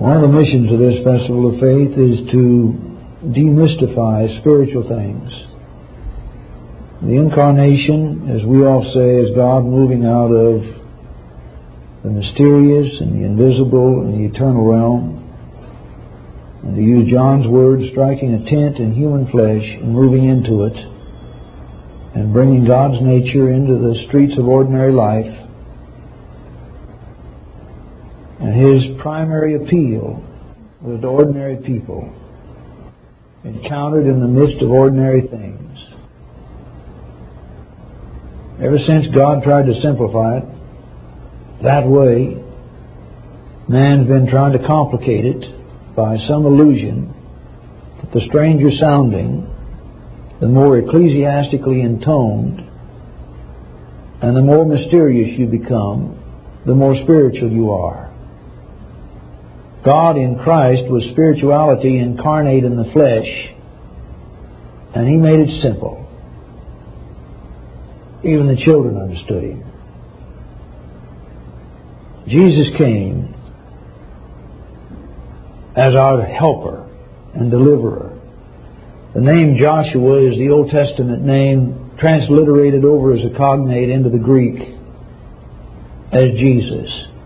One of the missions of this Festival of Faith is to demystify spiritual things. The Incarnation, as we all say, is God moving out of the mysterious and the invisible and the eternal realm, and to use John's words, striking a tent in human flesh and moving into it and bringing God's nature into the streets of ordinary life. And His primary appeal was to ordinary people encountered in the midst of ordinary things. Ever since God tried to simplify it that way, man's been trying to complicate it by some illusion that the stranger sounding, the more ecclesiastically intoned, and the more mysterious you become, the more spiritual you are. God in Christ was spirituality incarnate in the flesh, and He made it simple. Even the children understood Him. Jesus came as our helper and deliverer. The name Joshua is the Old Testament name transliterated over as a cognate into the Greek as Jesus.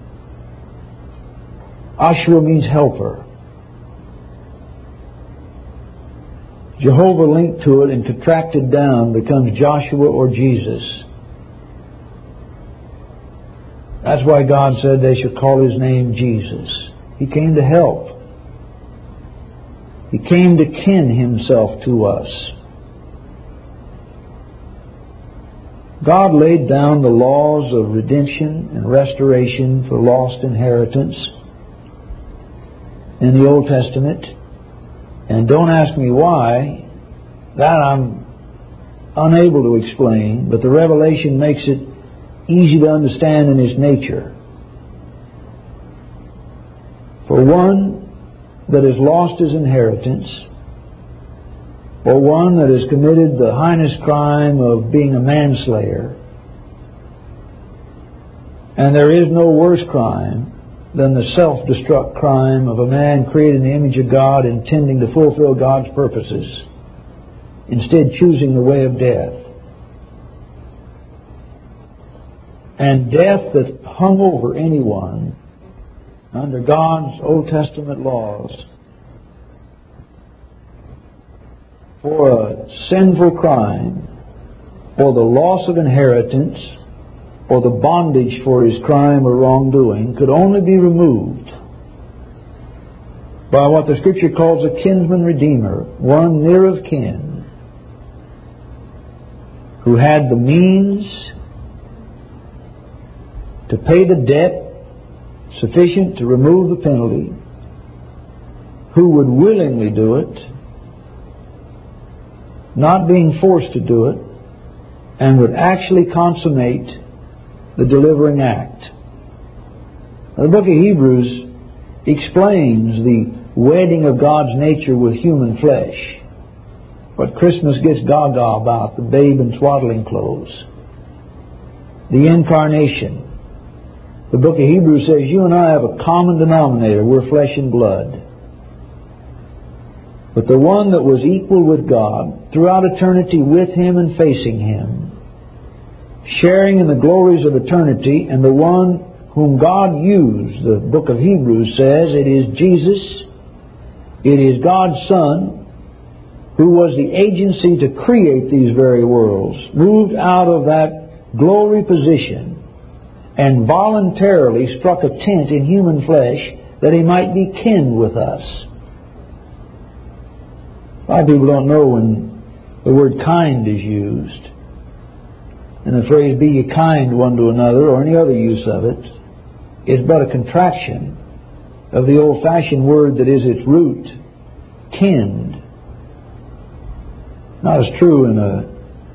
Joshua means helper. Jehovah linked to it and contracted down becomes Joshua or Jesus. That's why God said they should call His name Jesus. He came to help. He came to kin Himself to us. God laid down the laws of redemption and restoration for lost inheritance in the Old Testament. And don't ask me why. That I'm unable to explain. But the revelation makes it easy to understand in its nature. For one that has lost his inheritance, or one that has committed the heinous crime of being a manslayer, and there is no worse crime than the self-destruct crime of a man created in the image of God, intending to fulfill God's purposes, instead choosing the way of death. And death that hung over anyone under God's Old Testament laws for a sinful crime, or the loss of inheritance, or the bondage for his crime or wrongdoing, could only be removed by what the Scripture calls a kinsman redeemer, one near of kin, who had the means to pay the debt sufficient to remove the penalty, who would willingly do it, not being forced to do it, and would actually consummate the delivering act. Now, the book of Hebrews explains the wedding of God's nature with human flesh. What Christmas gets gaga about, the babe in swaddling clothes. The incarnation. The book of Hebrews says you and I have a common denominator. We're flesh and blood. But the one that was equal with God throughout eternity, with Him and facing Him, sharing in the glories of eternity, and the one whom God used, the book of Hebrews says, it is Jesus, it is God's Son, who was the agency to create these very worlds, moved out of that glory position and voluntarily struck a tent in human flesh that He might be kin with us. A lot of people don't know when the word kind is used, and the phrase be ye kind one to another, or any other use of it, is but a contraction of the old-fashioned word that is its root, kinned. Not as true in a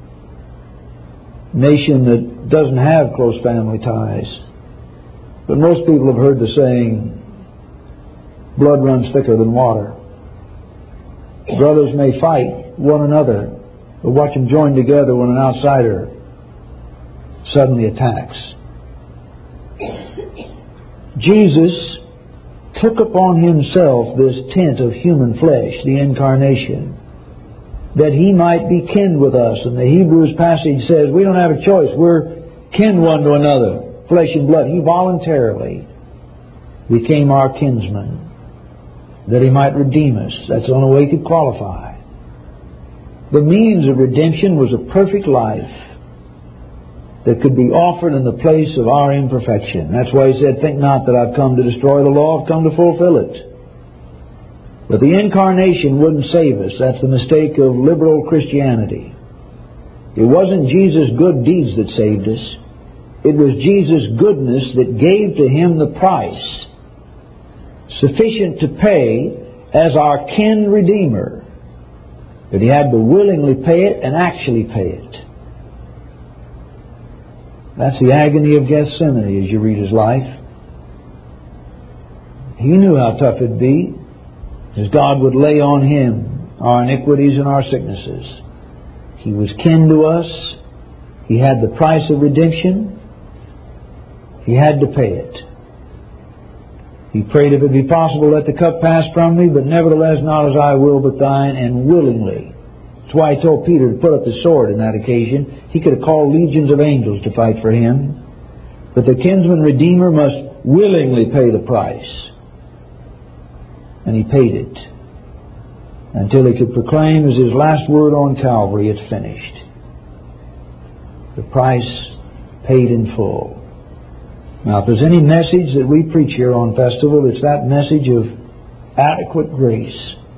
nation that doesn't have close family ties. But most people have heard the saying, blood runs thicker than water. Brothers may fight one another, but watch them join together when an outsider suddenly attacks. Jesus took upon Himself this tent of human flesh, the incarnation, that He might be kin with us. And the Hebrews passage says we don't have a choice. We're kin one to another, flesh and blood. He voluntarily became our kinsman, that He might redeem us. That's the only way He could qualify. The means of redemption was a perfect life that could be offered in the place of our imperfection. That's why He said, think not that I've come to destroy the law, I've come to fulfill it. But the incarnation wouldn't save us. That's the mistake of liberal Christianity. It wasn't Jesus' good deeds that saved us. It was Jesus' goodness that gave to Him the price sufficient to pay as our kin redeemer. But He had to willingly pay it and actually pay it. That's the agony of Gethsemane as you read His life. He knew how tough it'd be, as God would lay on Him our iniquities and our sicknesses. He was kin to us. He had the price of redemption. He had to pay it. He prayed, if it be possible, let the cup pass from me, but nevertheless not as I will, but thine, and willingly. That's why He told Peter to put up the sword in that occasion. He could have called legions of angels to fight for Him. But the kinsman redeemer must willingly pay the price. And He paid it until He could proclaim as His last word on Calvary, it's finished. The price paid in full. Now, if there's any message that we preach here on Festival, it's that message of adequate grace.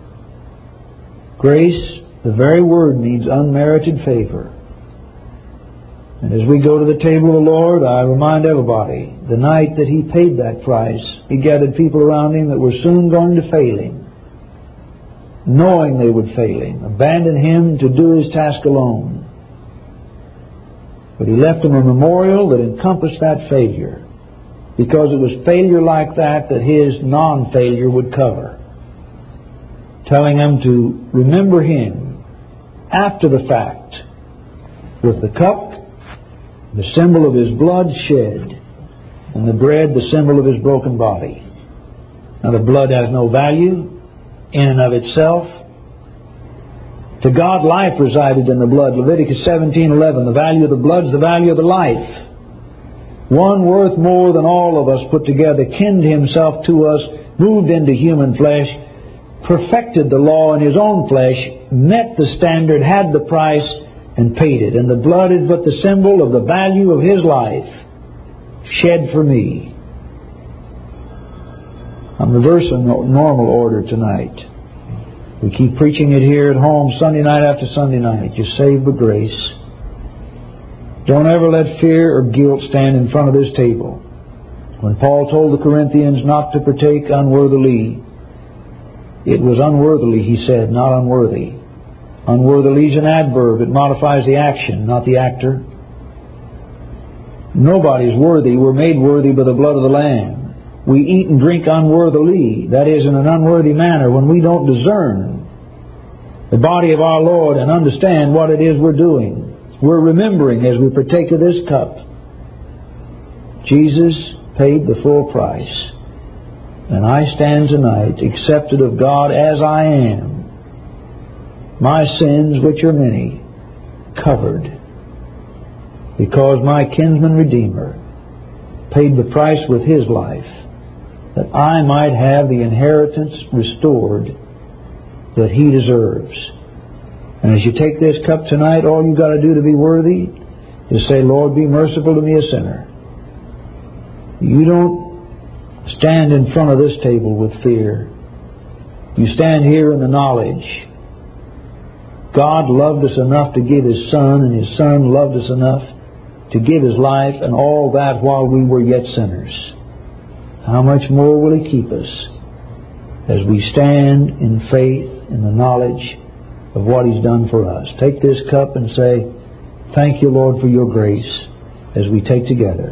Grace, the very word, means unmerited favor. And as we go to the table of the Lord, I remind everybody, the night that He paid that price, He gathered people around Him that were soon going to fail Him, knowing they would fail Him, abandon Him to do His task alone. But He left them a memorial that encompassed that failure, because it was failure like that that His non-failure would cover, telling them to remember Him after the fact, with the cup, the symbol of His blood shed, and the bread, the symbol of His broken body. Now, the blood has no value in and of itself. To God, life resided in the blood. Leviticus 17:11. The value of the blood is the value of the life. One worth more than all of us put together, kinned Himself to us, moved into human flesh, perfected the law in His own flesh, met the standard, had the price, and paid it. And the blood is but the symbol of the value of His life, shed for me. I'm reversing the normal order tonight. We keep preaching it here at home Sunday night after Sunday night. You're saved by grace. Don't ever let fear or guilt stand in front of this table. When Paul told the Corinthians not to partake unworthily, it was unworthily, he said, not unworthy. Unworthily is an adverb. It modifies the action, not the actor. Nobody's worthy. We're made worthy by the blood of the Lamb. We eat and drink unworthily, that is, in an unworthy manner, when we don't discern the body of our Lord and understand what it is we're doing. We're remembering as we partake of this cup. Jesus paid the full price. And I stand tonight accepted of God as I am. My sins, which are many, covered. Because my kinsman Redeemer paid the price with His life, that I might have the inheritance restored that He deserves. And as you take this cup tonight, all you've got to do to be worthy is say, Lord, be merciful to me, a sinner. You don't stand in front of this table with fear. You stand here in the knowledge God loved us enough to give His Son, and His Son loved us enough to give His life, and all that while we were yet sinners. How much more will He keep us as we stand in faith in the knowledge of what He's done for us? Take this cup and say, thank you, Lord, for your grace, as we take together.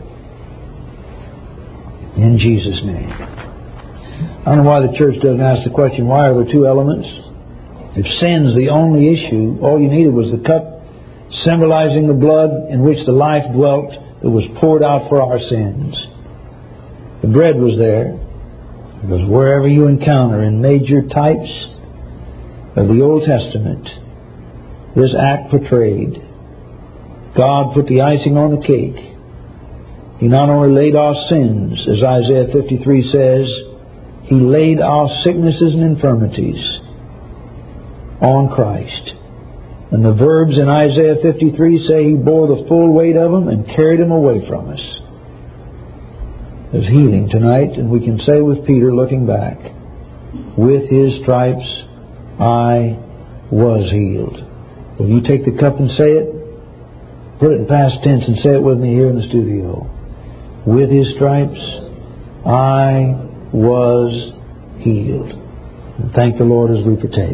In Jesus' name. I don't know why the church doesn't ask the question, why are there two elements? If sin's the only issue, all you needed was the cup symbolizing the blood in which the life dwelt that was poured out for our sins. The bread was there. Because wherever you encounter in major types of the Old Testament this act portrayed, God put the icing on the cake. He not only laid our sins, as Isaiah 53 says, He laid our sicknesses and infirmities on Christ. And the verbs in Isaiah 53 say He bore the full weight of them and carried them away from us. There's healing tonight, and we can say with Peter looking back, with His stripes I was healed. Will you take the cup and say it? Put it in past tense and say it with me here in the studio. With His stripes I was healed. And thank the Lord as we partake.